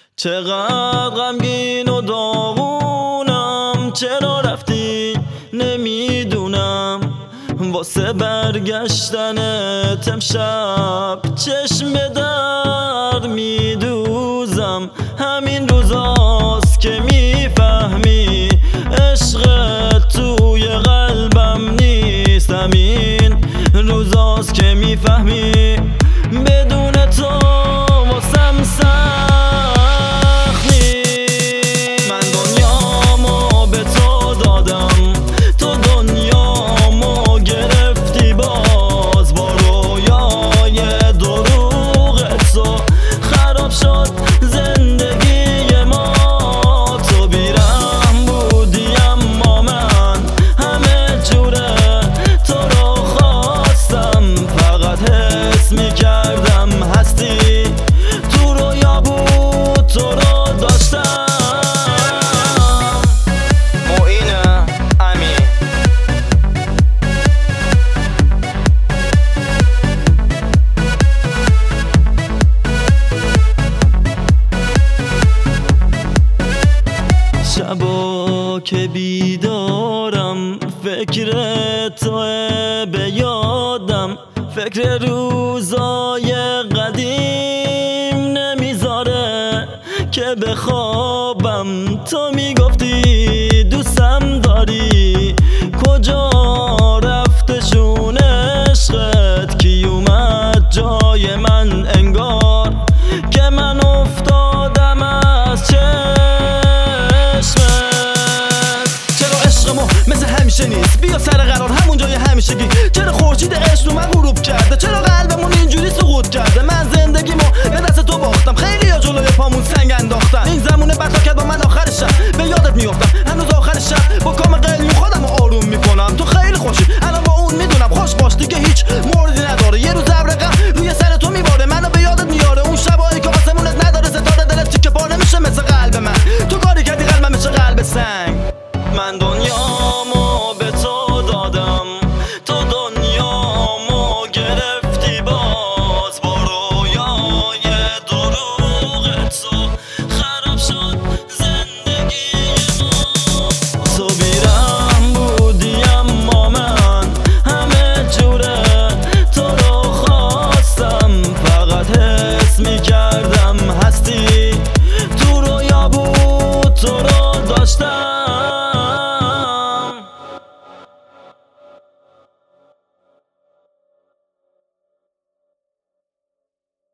چقدر غمگین و داغونم، چرا رفتی نمیدونم. واسه برگشتنت امشب چشم به در میدوزم. همین روزاست که میفهمی عشقت توی قلبم نیست. همین روزاست که میفهمی بدون تو واسم سخت نیست. من دنیامو به تو دادم، تو دنیامو گرفتی باز. با رویای دروغت تو خراب شد زندگی ما. تو بیرم بودی اما من همه جوره تو رو خواستم. فقط حس میکردم هستی، تو رویا بود تو رو داشتم. معین امین. شبا که بیدارم فکر توه به یادم. فکر روزای قدیم نمیذاره که بخوابم. تو میگفتی دوستم داری، کجا رفتشون عشقت؟ کی اومد جای من؟ انگار که من افتادم از چشمت. چرا عشقمو مثل همیشه نیست؟ بیا سر قرار همون جای همیشگی. چرا خورشید عشق رو من غروب کرده؟ چرا قلبمون اینجوری سقوط کرده؟ من زندگیمو به دست تو باختم، خیلی ها جلوی پامون سنگ انداختن. این زمونه بد کرد با من آخر شب، به یادت میافتم هنوز آخر شب. با کام قلیون خودمو آروم میکنم. تو خیلی خوشی الان با اون میدونم، خوش باش دیگه هیچ موردی نداره. یه روز ابر غم روی سر تو میباره، منو به یادت میاره. اون شبایی که آسمونت نداره ستاره، دلت تیکه پاره میشه مثل قلب من. تو کاری کردی قلبم میشه قلب سنگ. من دنیامو به تو دادم، تو دنیامو گرفتی باز. با رویای دروغت تو خراب شد زندگی ما. تو بیرم بودی اما من همه جوره تو رو خواستم. فقط حس میکردم